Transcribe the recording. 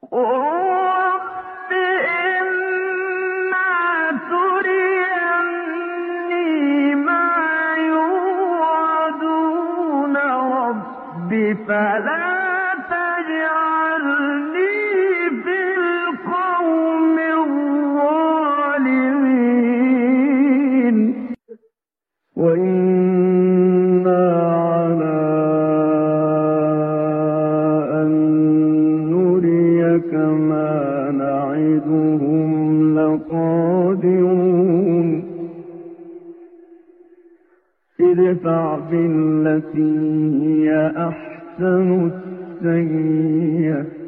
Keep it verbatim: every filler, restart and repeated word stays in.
رب إما تريني ما يوعدون رب فلا تجعلني في القوم الظالمين وإنا على أن نريك ما نعدهم لقادرون ادفع بالتي هي أحسن السيئة